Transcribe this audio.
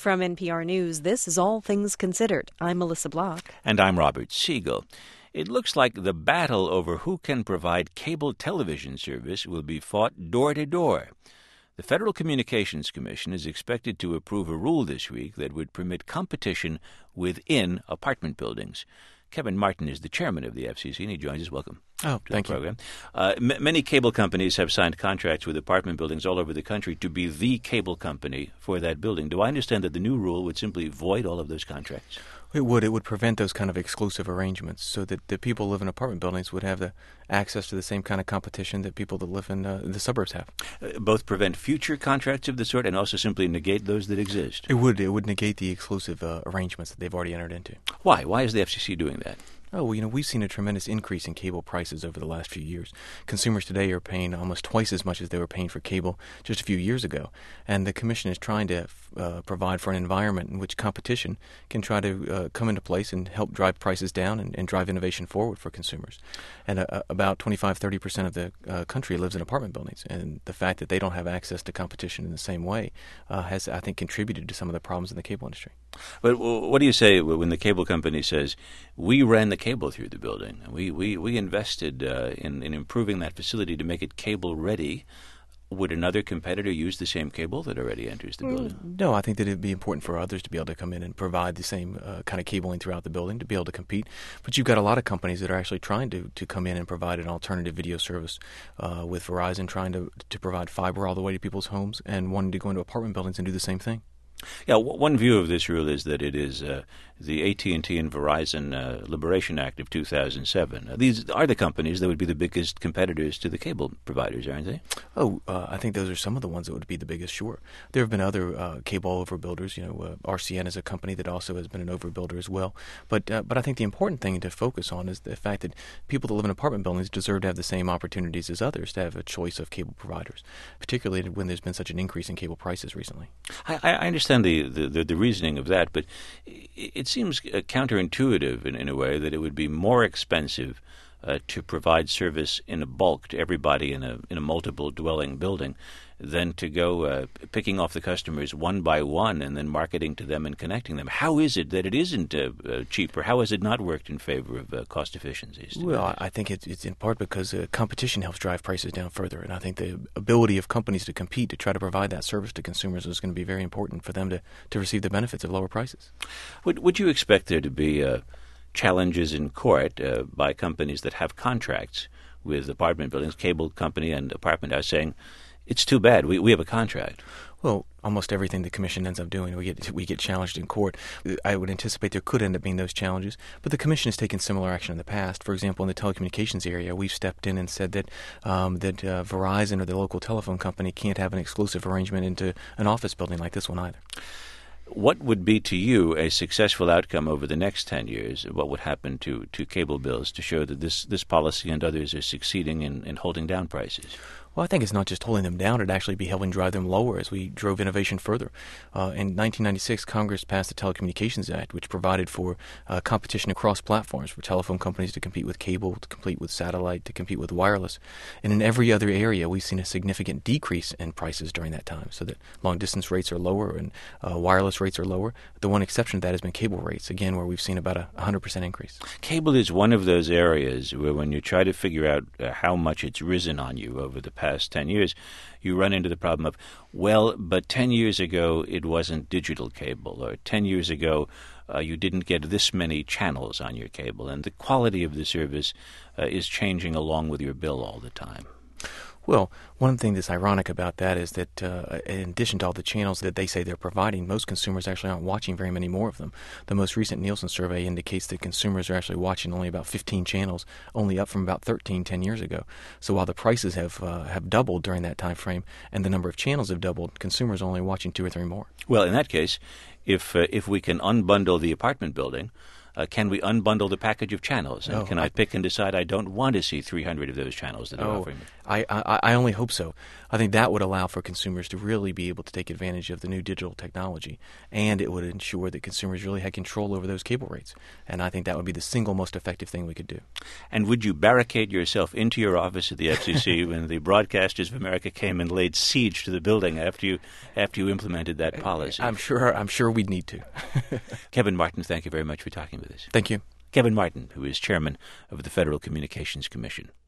From NPR News, this is All Things Considered. I'm Melissa Block. And I'm Robert Siegel. It looks like the battle over who can provide cable television service will be fought door to door. The Federal Communications Commission is expected to approve a rule this week that would permit competition within apartment buildings. Kevin Martin is the chairman of the FCC, and he joins us. Welcome. Oh, thank you. Program. Many cable companies have signed contracts with apartment buildings all over the country to be the cable company for that building. Do I understand that the new rule would simply void all of those contracts? It would. It would prevent those kind of exclusive arrangements so that the people who live in apartment buildings would have the access to the same kind of competition that people that live in the suburbs have. Both prevent future contracts of the sort and also simply negate those that exist. It would. It would negate the exclusive arrangements that they've already entered into. Why? Why is the FCC doing that? Oh, well, we've seen a tremendous increase in cable prices over the last few years. Consumers today are paying almost twice as much as they were paying for cable just a few years ago. And the Commission is trying to provide for an environment in which competition can try to come into place and help drive prices down and drive innovation forward for consumers. And about 25-30% of the country lives in apartment buildings. And the fact that they don't have access to competition in the same way has, I think, contributed to some of the problems in the cable industry. But what do you say when the cable company says, we ran the cable through the building, we invested in improving that facility to make it cable ready? Would another competitor use the same cable that already enters the building? No, I think that it would be important for others to be able to come in and provide the same kind of cabling throughout the building to be able to compete. But you've got a lot of companies that are actually trying to come in and provide an alternative video service with Verizon trying to provide fiber all the way to people's homes and wanting to go into apartment buildings and do the same thing. Yeah, one view of this rule is that it is the AT&T and Verizon Liberation Act of 2007. These are the companies that would be the biggest competitors to the cable providers, aren't they? I think those are some of the ones that would be the biggest, sure. There have been other cable overbuilders. RCN is a company that also has been an overbuilder as well. But I think the important thing to focus on is the fact that people that live in apartment buildings deserve to have the same opportunities as others to have a choice of cable providers, particularly when there's been such an increase in cable prices recently. I understand the reasoning of that, but it seems counterintuitive in a way that it would be more expensive to provide service in a bulk to everybody in a multiple dwelling building than to go picking off the customers one by one and then marketing to them and connecting them. How is it that it isn't cheaper? How has it not worked in favor of cost efficiencies? Well, I think it's in part because competition helps drive prices down further, and I think the ability of companies to compete to try to provide that service to consumers is going to be very important for them to receive the benefits of lower prices. Would you expect there to be challenges in court by companies that have contracts with apartment buildings, cable company and apartment house, saying, it's too bad, we have a contract? Well, almost everything the Commission ends up doing, we get challenged in court. I would anticipate there could end up being those challenges, but the Commission has taken similar action in the past. For example, in the telecommunications area, we've stepped in and said that Verizon or the local telephone company can't have an exclusive arrangement into an office building like this one either. What would be to you a successful outcome over the next 10 years? What would happen to cable bills to show that this policy and others are succeeding in holding down prices? Well, I think it's not just holding them down. It'd actually be helping drive them lower as we drove innovation further. In 1996, Congress passed the Telecommunications Act, which provided for competition across platforms for telephone companies to compete with cable, to compete with satellite, to compete with wireless. And in every other area, we've seen a significant decrease in prices during that time, so that long-distance rates are lower and wireless rates are lower. The one exception to that has been cable rates, again, where we've seen about a 100% increase. Cable is one of those areas where when you try to figure out how much it's risen on you over the past 10 years, you run into the problem of, well, but 10 years ago it wasn't digital cable, or 10 years ago you didn't get this many channels on your cable, and the quality of the service is changing along with your bill all the time. Well, one thing that's ironic about that is that in addition to all the channels that they say they're providing, most consumers actually aren't watching very many more of them. The most recent Nielsen survey indicates that consumers are actually watching only about 15 channels, only up from about 13 10 years ago. So while the prices have doubled during that time frame and the number of channels have doubled, consumers are only watching 2 or 3 more. Well, in that case, if we can unbundle the apartment building, can we unbundle the package of channels? And can I pick and decide I don't want to see 300 of those channels that are offering me? I only hope so. I think that would allow for consumers to really be able to take advantage of the new digital technology, and it would ensure that consumers really had control over those cable rates. And I think that would be the single most effective thing we could do. And would you barricade yourself into your office at the FCC when the Broadcasters of America came and laid siege to the building after you implemented that policy? I'm sure we'd need to. Kevin Martin, thank you very much for talking with us. Thank you. Kevin Martin, who is chairman of the Federal Communications Commission.